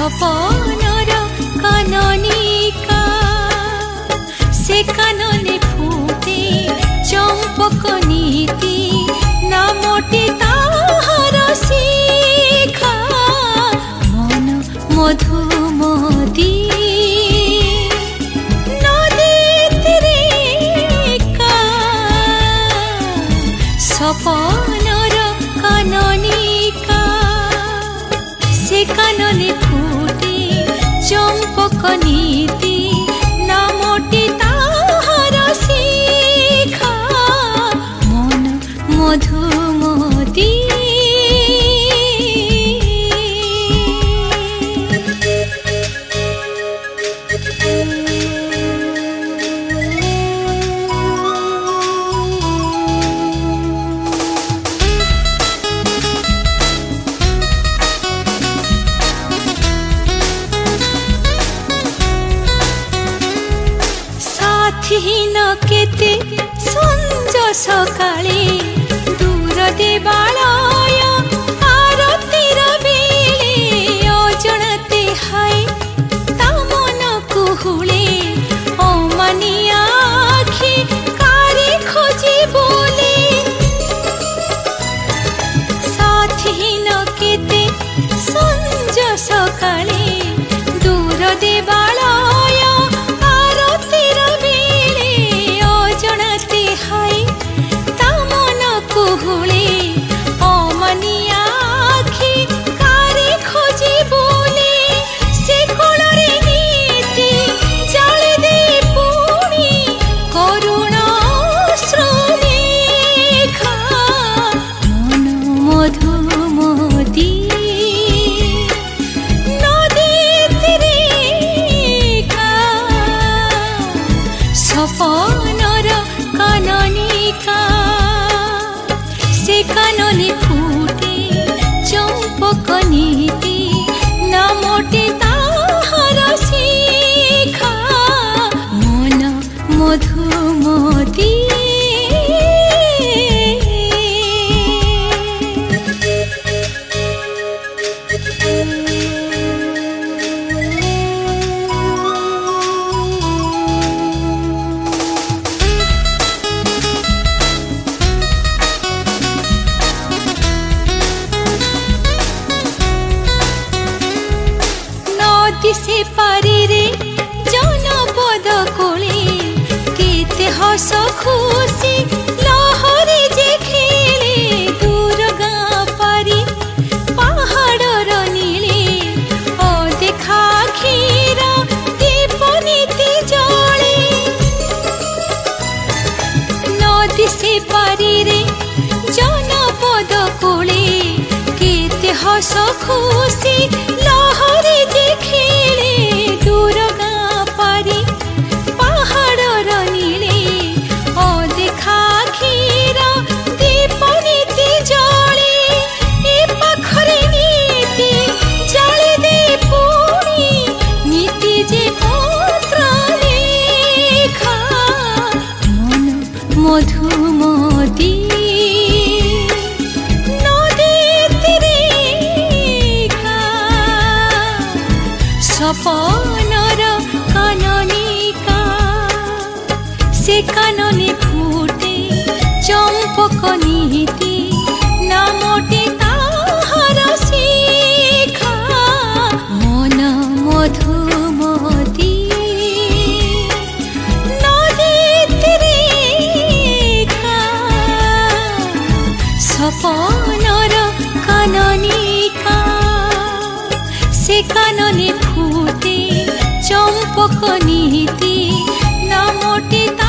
सपनर काननिका से कानने फुटे चंपक नीति नामटी ताहार शिखा मन मधुमती नदी तीरिका सपनर काननिका से कानने फुटे चंपक नीति नामटी ताहार शिखा मन मधुमती साथीहीन केते संज सकाळे दूर देवालय आरतीर बेले अजणते हाय ता मन कुहुळे अमानिया आखि कारी खोजी बोले साथीहीन केते संज सकाळे दूर देवालय आरतीर कुहुळे अमानिया आखि कारी खोजी बोले से कोलरे नीति जाळे दे पुणी करुण श्रुलेखा मन मधुमती नदी तीरिका सपनर काननिका से कानने फुटे चंपक नीति नामटे ताहार शिखा मन मधुमती से पारी रे जनपद कोले केते हस खुशी लहरी जे खेले दूर गाँ पारी पहाड़र नीले अदेखा क्षीर दीप नीति जले नदी से पारी रे जनपद कोले केते हस खुशी लहरी जे दूर गाँ पारी पहाड़र नीले अदेखा क्षीर दीप नीति जले ए पाखरे नीति जाळे दे पुणी नीति जे पत्र लेखा मन मधुमती सपनर काननिका से कानने फुटे चंपक नीति नामटे ताहार शिखा मन मधुमती नदी तीरिका सपनर काननिका से कानने फुटे चंपक नीति नामटे